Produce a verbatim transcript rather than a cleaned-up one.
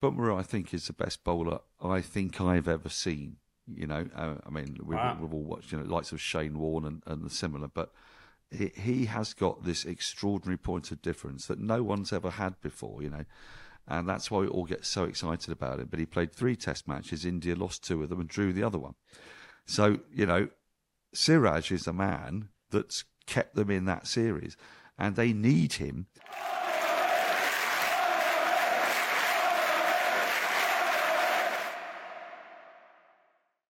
Bumrah, I think, is the best bowler I think I've ever seen. You know, uh, I mean, we've, Wow. we've all watched, you know, likes of Shane Warne and, and the similar, but he, he has got this extraordinary point of difference that no one's ever had before, you know, and that's why we all get so excited about it. But he played three test matches, India lost two of them and drew the other one. So, you know, Siraj is a man that's kept them in that series, and they need him.